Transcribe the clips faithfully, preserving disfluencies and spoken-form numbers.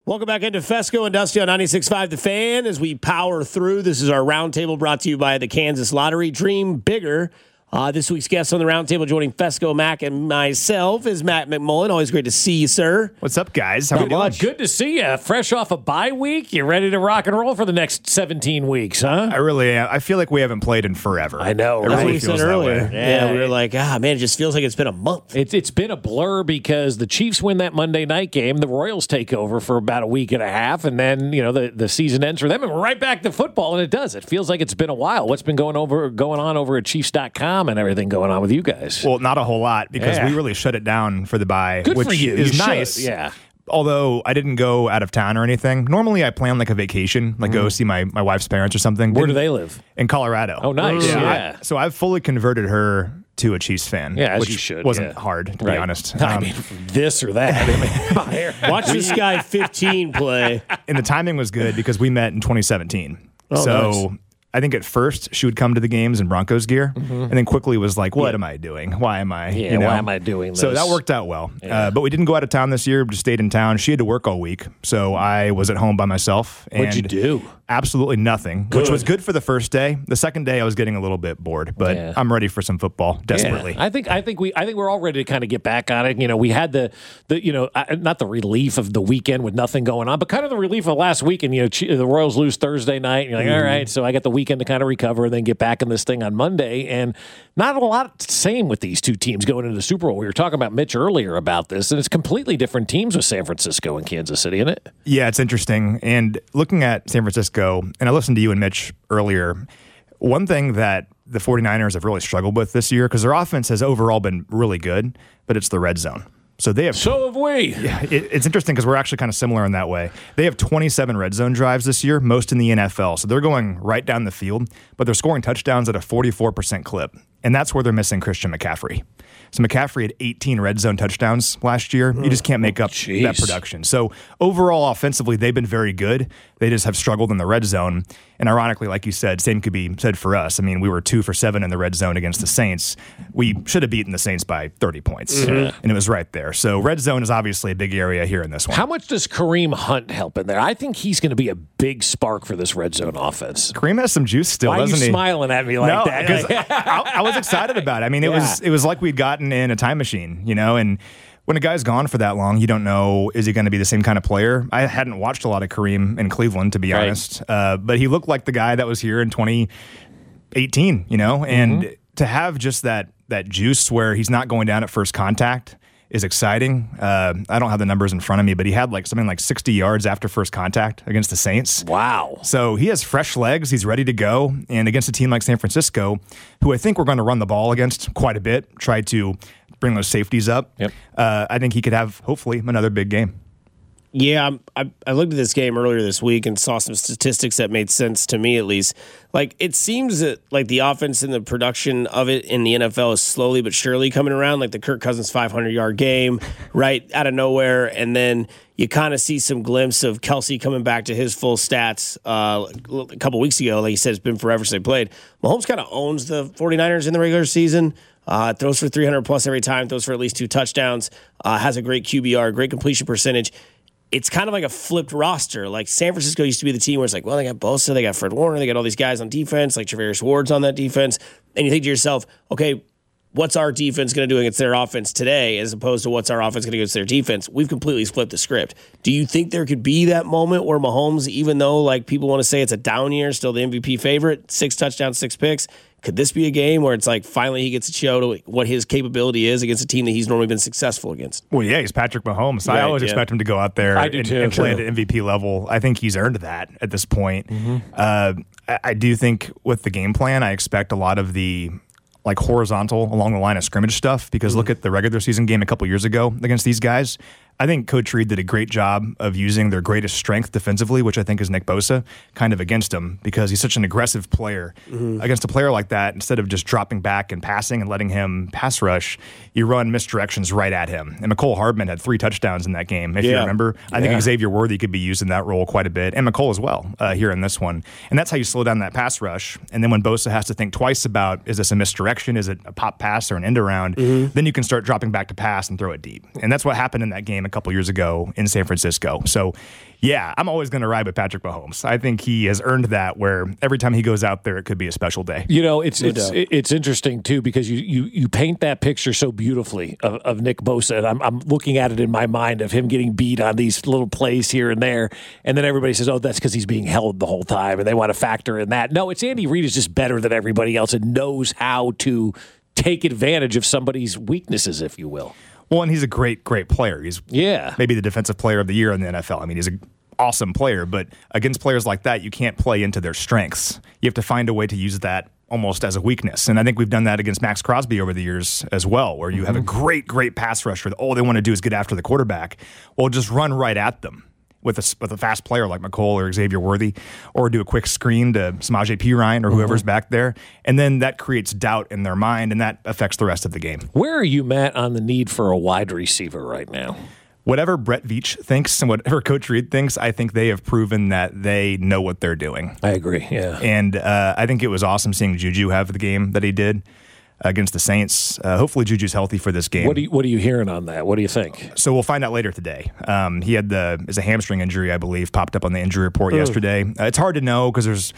Welcome back into Fesco and Dusty on ninety-six point five The Fan as we power through. This is our roundtable brought to you by the Kansas Lottery. Dream bigger. Uh, this week's guest on the roundtable joining Fesco, Mac, and myself is Matt McMullen. Always great to see you, sir. What's up, guys? How are you doing? Good to see you. Fresh off a bye week, you ready to rock and roll for the next seventeen weeks, huh? I really am. I feel like we haven't played in forever. I know, It right? That's what really we feels said that earlier. way. Yeah, Yeah. we were like, ah, man, it just feels like it's been a month. It's it's been a blur because the Chiefs win that Monday night game, the Royals take over for about a week and a half, and then you know the, the season ends for them, and we're right back to football, and it does. It feels like it's been a while. What's been going over going on over at Chiefs dot com and everything going on with you guys? Well, not a whole lot because Yeah. we really shut it down for the bye, Good which for you. is You should. nice. Yeah. Although I didn't go out of town or anything. Normally I plan like a vacation, like go see my, my wife's parents or something. Where do Didn't- they live? In Colorado. Oh, nice. Yeah. Yeah. I- so I've fully converted her to a Chiefs fan. Yeah, as which you should, wasn't yeah. hard, to Right. be honest. I Um, mean, this or that. Watch this guy fifteen play. and the timing was good because we met in twenty seventeen. Oh, so nice. I think at first she would come to the games in Broncos gear, and then quickly was like, "What am I doing? Why am I? Yeah, why am I doing So this? that worked out well. Uh, but we didn't go out of town this year; just stayed in town. She had to work all week, so I was at home by myself. And What'd you do? Absolutely nothing, which was good for the first day. The second day, I was getting a little bit bored, but Yeah. I'm ready for some football desperately. Yeah. I think I think we I think we're all ready to kind of get back on it. You know, we had the the you know uh, not the relief of the weekend with nothing going on, but kind of the relief of last weekend. You know, Ch- the Royals lose Thursday night, and you're like, all right, so I got the weekend to kind of recover and then get back in this thing on Monday. And not a lot same with these two teams going into the Super Bowl. We were talking about Mitch earlier about this, and it's completely different teams with San Francisco and Kansas City, isn't it? Yeah, it's interesting. And looking at San Francisco, and I listened to you and Mitch earlier, one thing that the 49ers have really struggled with this year, because their offense has overall been really good, but it's the red zone. So they have. So have we. Yeah, it, it's interesting because we're actually kind of similar in that way. They have twenty-seven red zone drives this year, most in the N F L. So they're going right down the field, but they're scoring touchdowns at a forty-four percent clip. And that's where they're missing Christian McCaffrey. So McCaffrey had eighteen red zone touchdowns last year. You just can't make up Jeez. that production. So overall, offensively, they've been very good. They just have struggled in the red zone. And ironically, like you said, same could be said for us. I mean, we were two for seven in the red zone against the Saints. We should have beaten the Saints by thirty points. And it was right there. So red zone is obviously a big area here in this one. How much does Kareem Hunt help in there? I think he's going to be a big spark for this red zone offense. Kareem has some juice still, Why are you doesn't he? smiling at me like no, that? 'cause I, I was excited about it. I mean, it Yeah. was it was like we'd gotten in a time machine, you know, and when a guy's gone for that long, you don't know, is he going to be the same kind of player? I hadn't watched a lot of Kareem in Cleveland, to be Right. honest, uh, but he looked like the guy that was here in twenty eighteen, you know, and Mm-hmm. to have just that that juice where he's not going down at first contact is exciting. Uh, I don't have the numbers in front of me, but he had like something like sixty yards after first contact against the Saints. Wow. So he has fresh legs. He's ready to go. And against a team like San Francisco, who I think we're going to run the ball against quite a bit, try to bring those safeties up, Yep. uh, I think he could have, hopefully, another big game. Yeah, I'm- I, I looked at this game earlier this week and saw some statistics that made sense to me, at least. Like, it seems that like the offense and the production of it in the N F L is slowly but surely coming around. Like the Kirk Cousins five hundred yard game, right out of nowhere, and then you kind of see some glimpse of Kelsey coming back to his full stats uh, a couple weeks ago. Like you said, it's been forever since they played. Mahomes kind of owns the 49ers in the regular season. Uh, throws for three hundred plus every time. Throws for at least two touchdowns. Uh, has a great Q B R, great completion percentage. It's kind of like a flipped roster. Like San Francisco used to be the team where it's like, well, they got Bosa, they got Fred Warner, they got all these guys on defense, like Travarius Ward's on that defense. And you think to yourself, okay, what's our defense going to do against their offense today as opposed to what's our offense going to do against their defense? We've completely flipped the script. Do you think there could be that moment where Mahomes, even though like people want to say it's a down year, still the M V P favorite, six touchdowns, six picks, could this be a game where it's like finally he gets to show to what his capability is against a team that he's normally been successful against? Well, yeah, he's Patrick Mahomes. I Right, always yeah. expect him to go out there I do and, too. and play True. at an M V P level. I think he's earned that at this point. Uh, I, I do think with the game plan, I expect a lot of the like horizontal along the line of scrimmage stuff because look at the regular season game a couple years ago against these guys. I think Coach Reed did a great job of using their greatest strength defensively, which I think is Nick Bosa, kind of against him because he's such an aggressive player. Mm-hmm. Against a player like that, instead of just dropping back and passing and letting him pass rush, you run misdirections right at him. And McCole Hardman had three touchdowns in that game, if Yeah. you remember. I Yeah. think Xavier Worthy could be used in that role quite a bit, and McCole as well uh, here in this one. And that's how you slow down that pass rush. And then when Bosa has to think twice about, is this a misdirection? Is it a pop pass or an end around? Mm-hmm. Then you can start dropping back to pass and throw it deep. And that's what happened in that game a couple years ago in San Francisco. So, yeah, I'm always going to ride with Patrick Mahomes. I think he has earned that where every time he goes out there, it could be a special day. You know, it's No it's doubt. it's interesting, too, because you you, you paint that picture so beautifully of, of Nick Bosa. And I'm, I'm looking at it in my mind of him getting beat on these little plays here and there. And then everybody says, oh, that's because he's being held the whole time. And they want to factor in that. No, it's Andy Reid is just better than everybody else and knows how to take advantage of somebody's weaknesses, if you will. Well, and he's a great, great player. He's Yeah. maybe the defensive player of the year in the N F L. I mean, he's an awesome player, but against players like that, you can't play into their strengths. You have to find a way to use that almost as a weakness. And I think we've done that against Max Crosby over the years as well, where you have a great, great pass rusher that all they want to do is get after the quarterback. Well, just run right at them with a, with a fast player like McColl or Xavier Worthy, or do a quick screen to Samaje Perine or whoever's back there. And then that creates doubt in their mind, and that affects the rest of the game. Where are you, Matt, on the need for a wide receiver right now? Whatever Brett Veach thinks and whatever Coach Reid thinks, I think they have proven that they know what they're doing. I agree, yeah. And uh, I think it was awesome seeing Juju have the game that he did against the Saints. Uh, hopefully Juju's healthy for this game. What, do you, what are you hearing on that? What do you think? So we'll find out later today. Um, he had the is a hamstring injury, I believe, popped up on the injury report Ooh. yesterday. Uh, it's hard to know because there's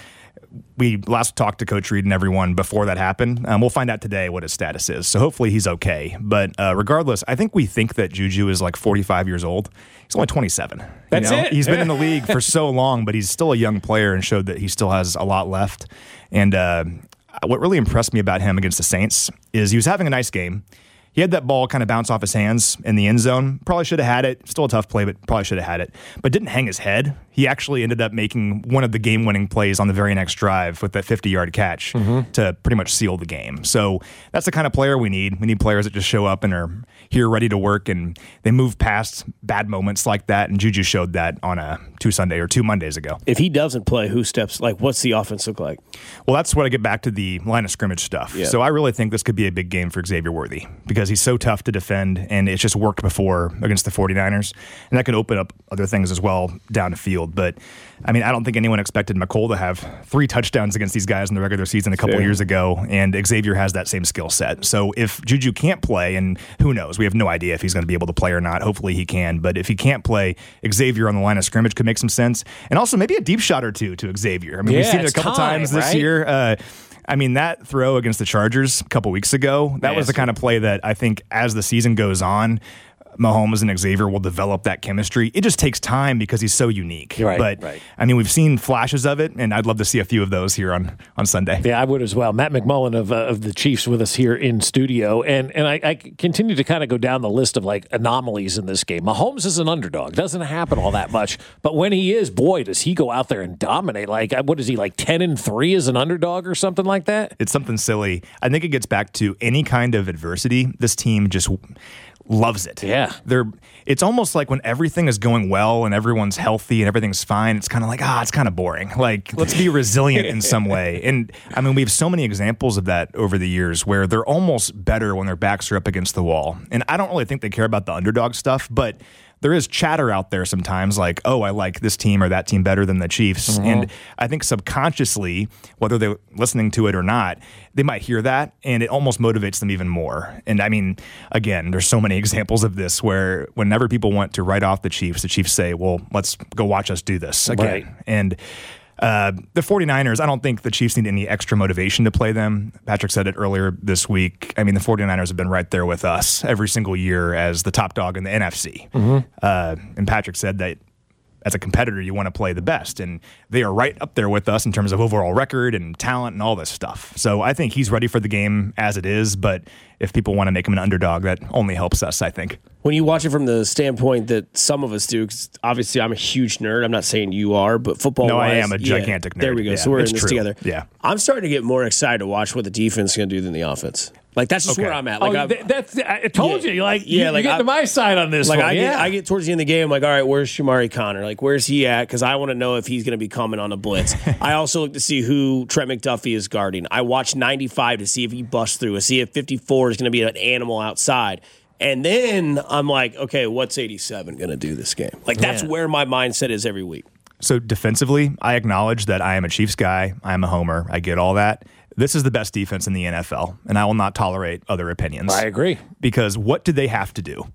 we last talked to Coach Reid and everyone before that happened. Um, we'll find out today what his status is. So hopefully he's okay. But uh, regardless, I think we think that Juju is like forty-five years old. He's only twenty-seven. That's you know? it. He's been in the league for so long, but he's still a young player and showed that he still has a lot left. And uh, what really impressed me about him against the Saints is he was having a nice game. He had that ball kind of bounce off his hands in the end zone. Probably should have had it. Still a tough play, but probably should have had it. But didn't hang his head. He actually ended up making one of the game-winning plays on the very next drive with that fifty-yard catch mm-hmm. to pretty much seal the game. So that's the kind of player we need. We need players that just show up and are here ready to work, and they move past bad moments like that. And Juju showed that on a two Sunday or two Mondays ago. If he doesn't play, who steps? Like, what's the offense look like? Well, that's what I get back to the line of scrimmage stuff. Yeah. So I really think this could be a big game for Xavier Worthy because he's so tough to defend, and it's just worked before against the 49ers. And that can open up other things as well down the field. But, I mean, I don't think anyone expected McColl to have three touchdowns against these guys in the regular season a couple Fair. years ago, and Xavier has that same skill set. So if Juju can't play, and who knows, we have no idea if he's going to be able to play or not. Hopefully he can. But if he can't play, Xavier on the line of scrimmage could make some sense. And also maybe a deep shot or two to Xavier. I mean, Yeah, we've seen it a it's couple time, times this right? year. Uh, I mean, that throw against the Chargers a couple weeks ago, that was the kind of play that I think as the season goes on, Mahomes and Xavier will develop that chemistry. It just takes time because he's so unique. Right, but, right. I mean, we've seen flashes of it, and I'd love to see a few of those here on, on Sunday. Yeah, I would as well. Matt McMullen of uh, of the Chiefs with us here in studio, and and I, I continue to kind of go down the list of like anomalies in this game. Mahomes is an underdog; doesn't happen all that much, but when he is, boy, does he go out there and dominate! Like, what is he like ten and three as an underdog or something like that? It's something silly. I think it gets back to any kind of adversity. This team just loves it. Yeah. They're it's almost like when everything is going well and everyone's healthy and everything's fine, it's kind of like, ah, it's kind of boring. Like, let's be resilient in some way. And I mean, we have so many examples of that over the years where they're almost better when their backs are up against the wall. And I don't really think they care about the underdog stuff, but there is chatter out there sometimes like, oh, I like this team or that team better than the Chiefs. Mm-hmm. And I think subconsciously, whether they're listening to it or not, they might hear that and it almost motivates them even more. And I mean, again, there's so many examples of this where whenever people want to write off the Chiefs, the Chiefs say, well, let's go watch us do this again. Right. And Uh, the 49ers, I don't think the Chiefs need any extra motivation to play them. Patrick said it earlier this week. I mean, the 49ers have been right there with us every single year as the top dog in the N F C. Mm-hmm. Uh, and Patrick said that as a competitor, you want to play the best. And they are right up there with us in terms of overall record and talent and all this stuff. So I think he's ready for the game as it is. But if people want to make him an underdog, that only helps us, I think. When you watch it from the standpoint that some of us do, 'cause obviously I'm a huge nerd. I'm not saying you are, but football. No, I am a gigantic nerd. There we go. Yeah, so we're in it's this true. together. Yeah. I'm starting to get more excited to watch what the defense is going to do than the offense. Like, that's just Okay. where I'm at. Like, oh, I'm- th- that's I told Yeah. you. Like, Yeah, you, like you get I- to my side on this Like one. I get, yeah. I get towards the end of the game, I'm like, all right, where's Shamari Connor? Like, where's he at? Because I want to know if he's going to be coming on a blitz. I also look to see who Trent McDuffie is guarding. I watch ninety-five to see if he busts through. I see if fifty-four is going to be an animal outside. And then I'm like, okay, what's eighty-seven going to do this game? Like, that's Yeah. where my mindset is every week. So defensively, I acknowledge that I am a Chiefs guy. I am a homer. I get all that. This is the best defense in the N F L, and I will not tolerate other opinions. I agree. Because what do they have to do?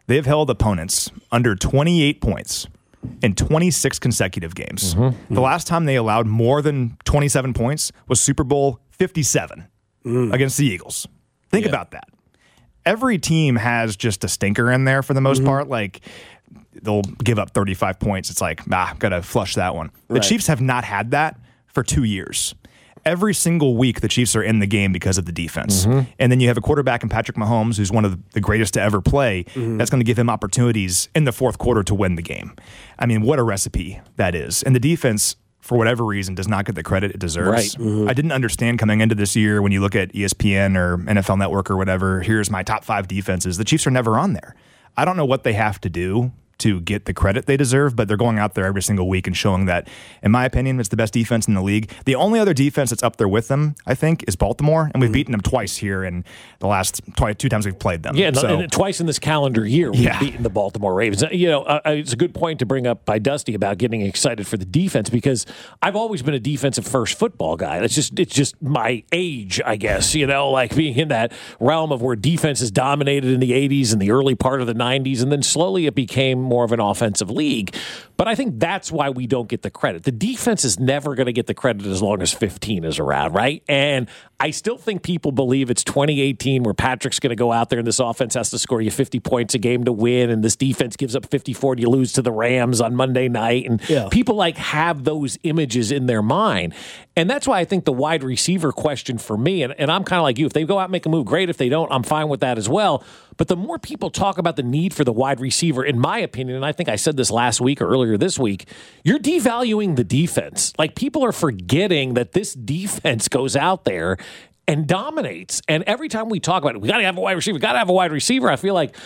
they've held opponents under twenty-eight points in twenty-six consecutive games. Mm-hmm. The last time they allowed more than twenty-seven points was Super Bowl fifty-seven mm. against the Eagles. Think yeah. about that. Every team has just a stinker in there for the most mm-hmm. part. Like, they'll give up thirty-five points. It's like, ah, got to flush that one. The right. Chiefs have not had that for two years. Every single week, the Chiefs are in the game because of the defense. Mm-hmm. And then you have a quarterback in Patrick Mahomes, who's one of the greatest to ever play. Mm-hmm. That's going to give him opportunities in the fourth quarter to win the game. I mean, what a recipe that is. And the defense, for whatever reason, does not get the credit it deserves. Right. Mm-hmm. I didn't understand coming into this year when you look at E S P N or N F L Network or whatever, here's my top five defenses. The Chiefs are never on there. I don't know what they have to do to get the credit they deserve, but they're going out there every single week and showing that, in my opinion, it's the best defense in the league. The only other defense that's up there with them, I think, is Baltimore, and we've mm-hmm. beaten them twice here in the last twice, two times we've played them. Yeah, so, and twice in this calendar year we've yeah. beaten the Baltimore Ravens. You know, uh, it's a good point to bring up by Dusty about getting excited for the defense, because I've always been a defensive first football guy. That's just it's just my age, I guess. You know, like being in that realm of where defense is dominated in the eighties and the early part of the nineties, and then slowly it became more of an offensive league. But I think that's why we don't get the credit. The defense is never going to get the credit as long as fifteen is around, right? And I still think people believe it's twenty eighteen where Patrick's going to go out there and this offense has to score you fifty points a game to win, and this defense gives up fifty-four and you lose to the Rams on Monday night. And yeah. people like have those images in their mind. And that's why I think the wide receiver question for me, and, and I'm kind of like you, if they go out and make a move, great. If they don't, I'm fine with that as well. But the more people talk about the need for the wide receiver, in my opinion, and I think I said this last week or earlier this week, you're devaluing the defense. Like, people are forgetting that this defense goes out there and dominates. And every time we talk about it, we got to have a wide receiver, we got to have a wide receiver, I feel like,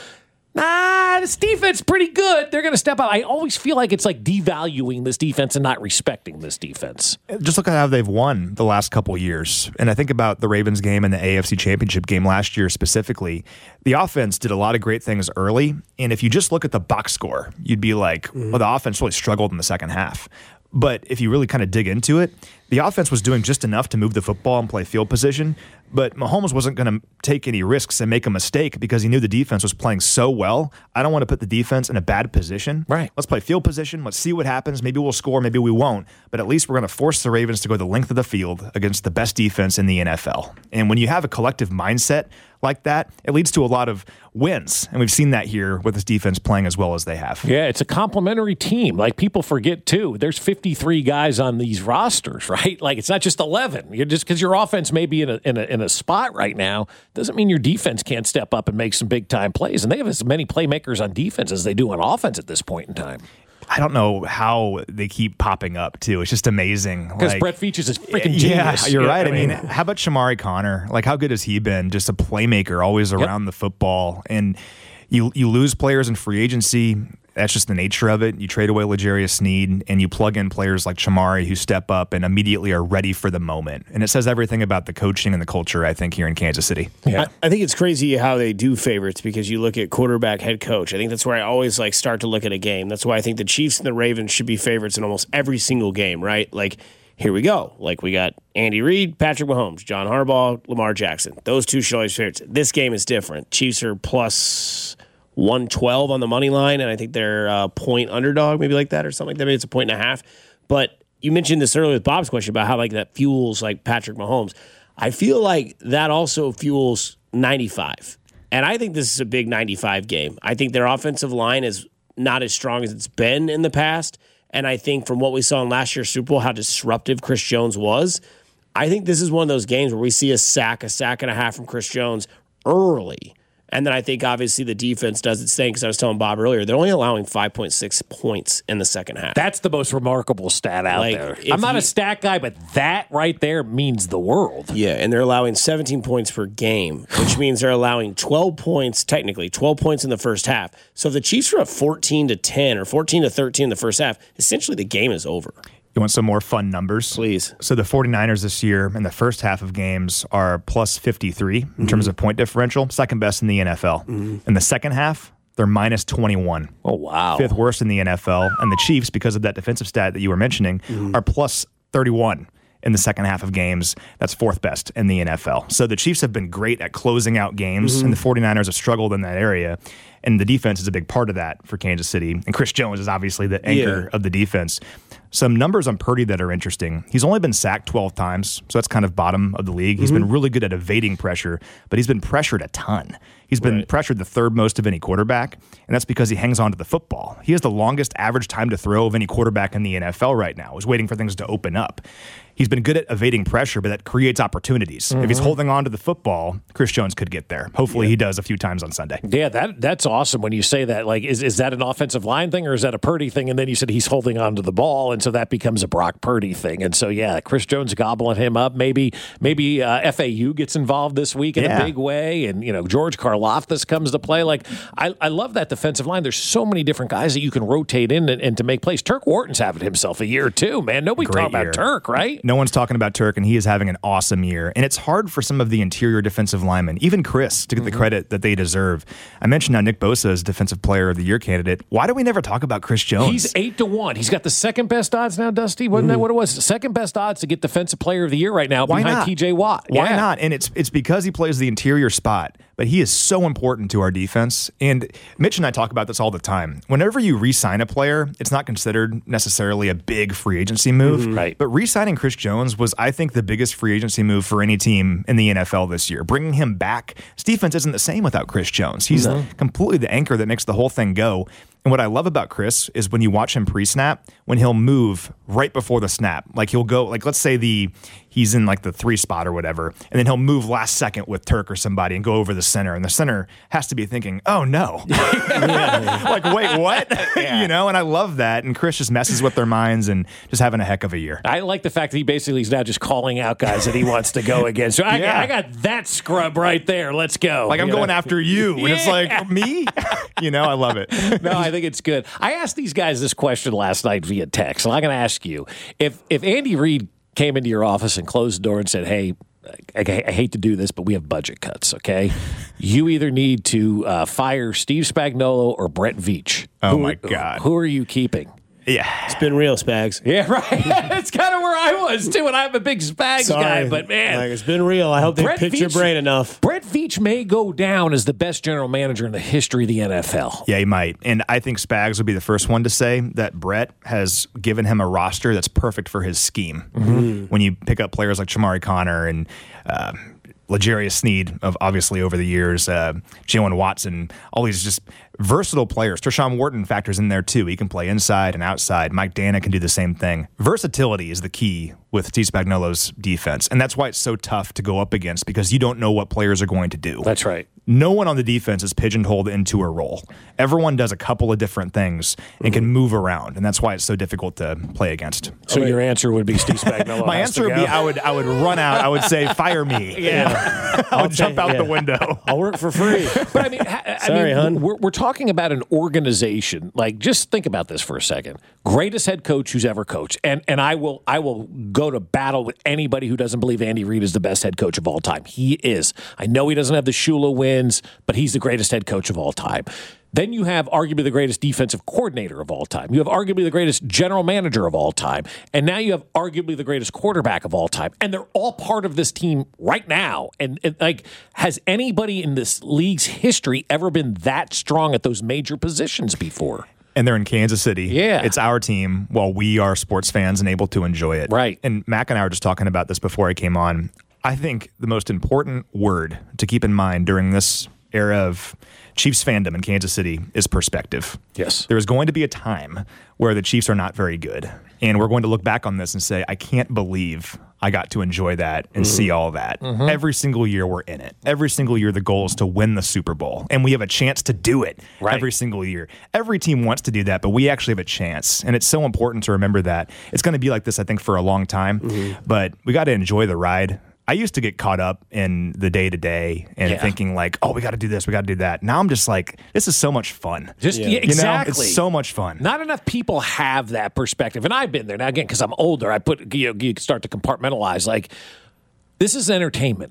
nah, this defense pretty good. They're going to step up. I always feel like it's like devaluing this defense and not respecting this defense. Just look at how they've won the last couple of years. And I think about the Ravens game and the A F C Championship game last year specifically. The offense did a lot of great things early. And if you just look at the box score, you'd be like, mm-hmm. well, the offense really struggled in the second half. But if you really kind of dig into it, the offense was doing just enough to move the football and play field position, but Mahomes wasn't going to take any risks and make a mistake because he knew the defense was playing so well. I don't want to put the defense in a bad position. Right. Let's play field position. Let's see what happens. Maybe we'll score, maybe we won't. But at least we're going to force the Ravens to go the length of the field against the best defense in the N F L. And when you have a collective mindset like that, it leads to a lot of wins. And we've seen that here with this defense playing as well as they have. Yeah, it's a complementary team. Like, people forget, too, there's fifty-three guys on these rosters, right? Like, it's not just eleven. You're just because your offense may be in a, in a in a spot right now doesn't mean your defense can't step up and make some big-time plays. And they have as many playmakers on defense as they do on offense at this point in time. I don't know how they keep popping up, too. It's just amazing. Because like, Brett Features is freaking genius. Yeah, you're right. I mean, how about Shamari Connor? Like, how good has he been? Just a playmaker, always around yep. the football. And you you lose players in free agency. That's just the nature of it. You trade away L'Jarius Sneed, and you plug in players like Shamari who step up and immediately are ready for the moment. And it says everything about the coaching and the culture, I think, here in Kansas City. Yeah. I, I think it's crazy how they do favorites because you look at quarterback, head coach. I think that's where I always like start to look at a game. That's why I think the Chiefs and the Ravens should be favorites in almost every single game, right? Like, here we go. Like, we got Andy Reid, Patrick Mahomes, John Harbaugh, Lamar Jackson. Those two should always be favorites. This game is different. Chiefs are plus one twelve on the money line, and I think they're a point underdog, maybe like that or something like that. Maybe it's a point and a half. But you mentioned this earlier with Bob's question about how like that fuels like Patrick Mahomes. I feel like that also fuels ninety-five. And I think this is a big ninety-five game. I think their offensive line is not as strong as it's been in the past. And I think from what we saw in last year's Super Bowl, how disruptive Chris Jones was, I think this is one of those games where we see a sack, a sack and a half from Chris Jones early. And then I think, obviously, the defense does its thing because I was telling Bob earlier, they're only allowing five point six points in the second half. That's the most remarkable stat out like, there. I'm not you, a stat guy, but that right there means the world. Yeah, and they're allowing seventeen points per game, which means they're allowing twelve points, technically, twelve points in the first half. So if the Chiefs are up fourteen to ten or fourteen to thirteen in the first half, essentially the game is over. You want some more fun numbers? Please. So the 49ers this year in the first half of games are plus fifty-three in mm-hmm. terms of point differential, second best in the N F L. Mm-hmm. In the second half, they're minus twenty-one. Oh, wow. Fifth worst in the N F L. And the Chiefs, because of that defensive stat that you were mentioning, mm-hmm. are plus thirty-one in the second half of games. That's fourth best in the N F L. So the Chiefs have been great at closing out games, mm-hmm. and the 49ers have struggled in that area. And the defense is a big part of that for Kansas City. And Chris Jones is obviously the anchor yeah. of the defense. Some numbers on Purdy that are interesting. He's only been sacked twelve times, so that's kind of bottom of the league. He's mm-hmm. been really good at evading pressure, but he's been pressured a ton. He's been right. pressured the third most of any quarterback, and that's because he hangs on to the football. He has the longest average time to throw of any quarterback in the N F L right now. He's waiting for things to open up. He's been good at evading pressure, but that creates opportunities. Mm-hmm. If he's holding on to the football, Chris Jones could get there. Hopefully yeah. he does a few times on Sunday. Yeah, that that's awesome when you say that. Like, is, is that an offensive line thing or is that a Purdy thing? And then you said he's holding on to the ball, and so that becomes a Brock Purdy thing. And so, yeah, Chris Jones gobbling him up. Maybe maybe uh, F A U gets involved this week in yeah. a big way, and, you know, George Karlaftis comes to play. Like, I, I love that defensive line. There's so many different guys that you can rotate in and, and to make plays. Turk Wharton's having himself a year, too, man. Nobody Great talking year. about Turk, right? No one's talking about Turk, and he is having an awesome year. And it's hard for some of the interior defensive linemen, even Chris, to get mm-hmm. the credit that they deserve. I mentioned how Nick Bosa is Defensive Player of the Year candidate. Why do we never talk about Chris Jones? He's eight to one. He's got the second best odds now, Dusty. Wasn't mm. that what it was? Second best odds to get Defensive Player of the Year right now Why behind not? T J Watt. Why yeah. not? And it's it's because he plays the interior spot. But he is so important to our defense. And Mitch and I talk about this all the time. Whenever you re-sign a player, it's not considered necessarily a big free agency move. Mm-hmm. Right. But re-signing Chris Jones was, I think, the biggest free agency move for any team in the N F L this year. Bringing him back, this defense isn't the same without Chris Jones. He's no. completely the anchor that makes the whole thing go. And what I love about Chris is when you watch him pre-snap, when he'll move right before the snap. Like he'll go, like let's say the he's in like the three spot or whatever, and then he'll move last second with Turk or somebody and go over the center. And the center has to be thinking, oh no. Like, wait, what? Yeah. You know, and I love that. And Chris just messes with their minds and just having a heck of a year. I like the fact that he basically is now just calling out guys that he wants to go against. So I, yeah. got, I got that scrub right there. Let's go. Like I'm you going know? after you. And yeah. it's like, me? You know, I love it. No, I think it's good. I asked these guys this question last night via text, and I'm going to ask you, if if Andy Reid came into your office and closed the door and said, hey, I, I hate to do this, but we have budget cuts, okay? You either need to uh, fire Steve Spagnuolo or Brett Veach. Oh, who, my God. Who are you keeping? Yeah. It's been real, Spags. Yeah, right. That's kind of where I was, too, and I'm a big Spags Sorry. guy, but man. Like, it's been real. I hope they Brett picked Veach, your brain enough. Brett Veach may go down as the best general manager in the history of the N F L. Yeah, he might. And I think Spags would be the first one to say that Brett has given him a roster that's perfect for his scheme. Mm-hmm. When you pick up players like Chamari Connor and uh, L'Jarius Sneed, of obviously over the years, uh, Jalen Watson, all these just versatile players. Tershawn Wharton factors in there too. He can play inside and outside. Mike Dana can do the same thing. Versatility is the key with Steve Spagnuolo's defense, and that's why it's so tough to go up against because you don't know what players are going to do. That's right. No one on the defense is pigeonholed into a role. Everyone does a couple of different things and mm-hmm. can move around, and that's why it's so difficult to play against. So your answer would be Steve Spagnuolo. My answer would be I would I would run out. I would say fire me. Yeah, I would jump out yeah. the window. I'll work for free. But I mean, I Sorry, mean, hun. We're, we're talking about an organization. Like, just think about this for a second. Greatest head coach who's ever coached, and and I will I will go to battle with anybody who doesn't believe Andy Reid is the best head coach of all time. He is. I know he doesn't have the Shula wins, but he's the greatest head coach of all time. Then you have arguably the greatest defensive coordinator of all time. You have arguably the greatest general manager of all time. And now you have arguably the greatest quarterback of all time. And they're all part of this team right now. And, and like, has anybody in this league's history ever been that strong at those major positions before? And they're in Kansas City. Yeah. It's our team while we are sports fans and able to enjoy it. Right. And Mac and I were just talking about this before I came on. I think the most important word to keep in mind during this era of Chiefs fandom in Kansas City is perspective. Yes. There is going to be a time where the Chiefs are not very good. And we're going to look back on this and say, I can't believe I got to enjoy that and mm-hmm. see all that. Mm-hmm. Every single year we're in it. Every single year the goal is to win the Super Bowl. And we have a chance to do it right. every single year. Every team wants to do that, but we actually have a chance. And it's so important to remember that. It's going to be like this, I think, for a long time. Mm-hmm. But we got to enjoy the ride. I used to get caught up in the day-to-day and yeah. thinking like, oh, we got to do this, we got to do that. Now I'm just like, this is so much fun. Just yeah. Yeah, exactly. You know, it's so much fun. Not enough people have that perspective. And I've been there. Now, again, because I'm older, I put, you know, you start to compartmentalize. Like, this is entertainment.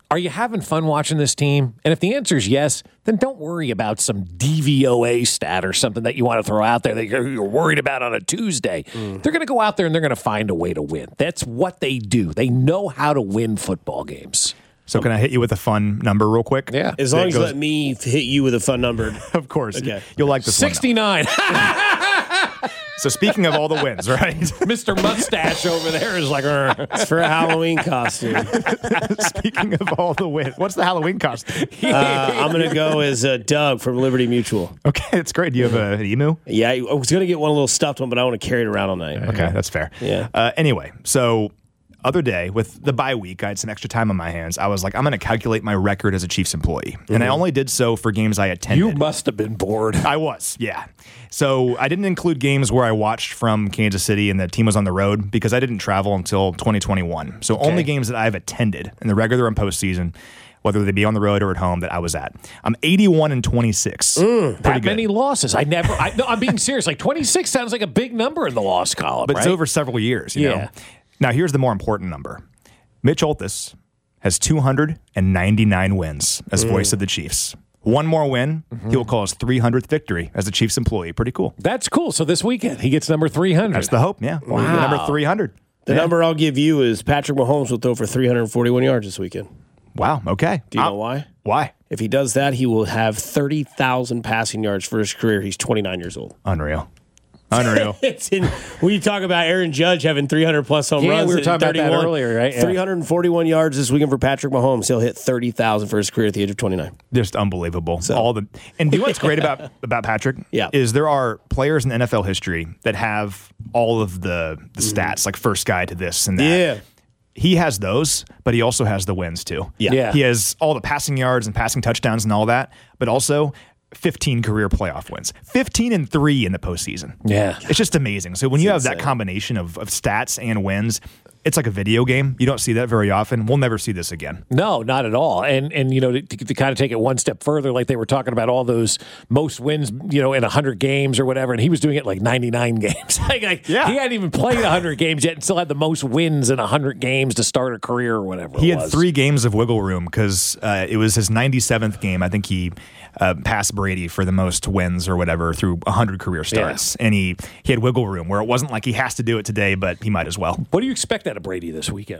Are you having fun watching this team? And if the answer is yes, then don't worry about some D V O A stat or something that you want to throw out there that you're, you're worried about on a Tuesday. Mm. They're going to go out there and they're going to find a way to win. That's what they do. They know how to win football games. So can I hit you with a fun number real quick? Yeah. As long as you let me hit you with a fun number. Of course. Okay. You'll like this sixty-nine. So speaking of all the wins, right? Mister Mustache over there is like, Rrr. It's for a Halloween costume. Speaking of all the wins, what's the Halloween costume? Uh, I'm going to go as uh, Doug from Liberty Mutual. Okay, that's great. Do you have a, an emu? Yeah, I was going to get one little stuffed one, but I want to carry it around all night. Okay, that's fair. Yeah. Uh, anyway, so other day with the bye week, I had some extra time on my hands. I was like, I'm going to calculate my record as a Chiefs employee. Mm-hmm. And I only did so for games I attended. You must have been bored. I was, yeah. So I didn't include games where I watched from Kansas City and the team was on the road because I didn't travel until twenty twenty-one. So okay. Only games that I've attended in the regular and postseason, whether they be on the road or at home, that I was at. I'm eighty-one and twenty-six. Mm, that good. Many losses. I never, I, no, I'm being serious. Like twenty-six sounds like a big number in the loss column, But right? It's over several years, you yeah. know? Now, here's the more important number. Mitch Oltis has two hundred ninety-nine wins as mm. voice of the Chiefs. One more win, mm-hmm. he will call his three hundredth victory as a Chiefs employee. Pretty cool. That's cool. So this weekend, he gets number three hundred. That's the hope, yeah. Wow. Number three hundred. The yeah. number I'll give you is Patrick Mahomes will throw for three hundred forty-one yards this weekend. Wow, okay. Do you uh, know why? Why? If he does that, he will have thirty thousand passing yards for his career. He's twenty-nine years old. Unreal. Unreal. It's in, when you talk about Aaron Judge having three hundred plus home yeah, runs, we were talking about that earlier, right? Yeah. three hundred forty-one yards this weekend for Patrick Mahomes. He'll hit thirty thousand for his career at the age of twenty-nine. Just unbelievable. So. All the and do you know what's great about about Patrick? Yeah. Is there are players in N F L history that have all of the the mm. stats, like first guy to this and that. Yeah. He has those, but he also has the wins too. Yeah. yeah. He has all the passing yards and passing touchdowns and all that, but also fifteen career playoff wins. fifteen and three in the postseason. Yeah. It's just amazing. So when it's you have insane. that combination of, of stats and wins, it's like a video game. You don't see that very often. We'll never see this again. No, not at all. And, and you know, to, to kind of take it one step further, like they were talking about all those most wins, you know, in one hundred games or whatever, and he was doing it like ninety-nine games. like, like yeah. He hadn't even played one hundred games yet and still had the most wins in one hundred games to start a career or whatever He it had was. three games of wiggle room because uh, it was his ninety-seventh game. I think he uh, passed Brady for the most wins or whatever through one hundred career starts. Yeah. And he, he had wiggle room where it wasn't like he has to do it today, but he might as well. What do you expect out of Brady this weekend?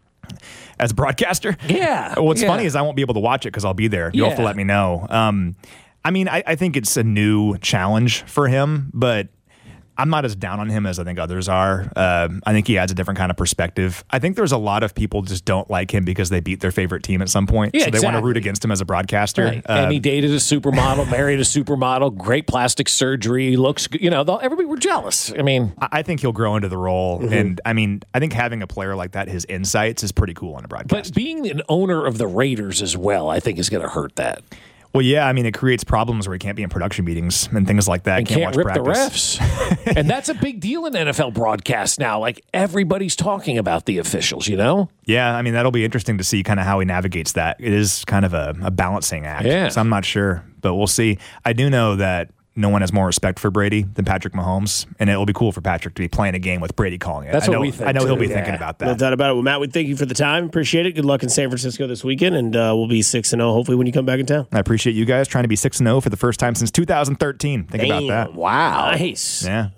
As a broadcaster? Yeah. What's yeah. funny is I won't be able to watch it because I'll be there. You'll yeah. have to let me know. Um, I mean, I, I think it's a new challenge for him, but I'm not as down on him as I think others are. Uh, I think he adds a different kind of perspective. I think there's a lot of people just don't like him because they beat their favorite team at some point. Yeah, so they exactly. want to root against him as a broadcaster. Right. Uh, and he dated a supermodel, married a supermodel, great plastic surgery, looks good. You know, everybody were jealous. I mean, I, I think he'll grow into the role. Mm-hmm. And I mean, I think having a player like that, his insights is pretty cool on a broadcast. But being an owner of the Raiders as well, I think is going to hurt that. Well, yeah, I mean, it creates problems where he can't be in production meetings and things like that. And can't, can't watch rip practice. the refs. And that's a big deal in N F L broadcasts now. Like, everybody's talking about the officials, you know? Yeah, I mean, that'll be interesting to see kind of how he navigates that. It is kind of a, a balancing act. Yeah. So I'm not sure, but we'll see. I do know that no one has more respect for Brady than Patrick Mahomes, and it'll be cool for Patrick to be playing a game with Brady calling it. That's I know, what we think, I know he'll too, be yeah. thinking about that. No doubt about it. Well, Matt, we thank you for the time. Appreciate it. Good luck in San Francisco this weekend, and uh, we'll be six and zero hopefully when you come back in town. I appreciate you guys trying to be six and zero for the first time since two thousand thirteen. Think Damn. about that. Wow. Nice. Yeah.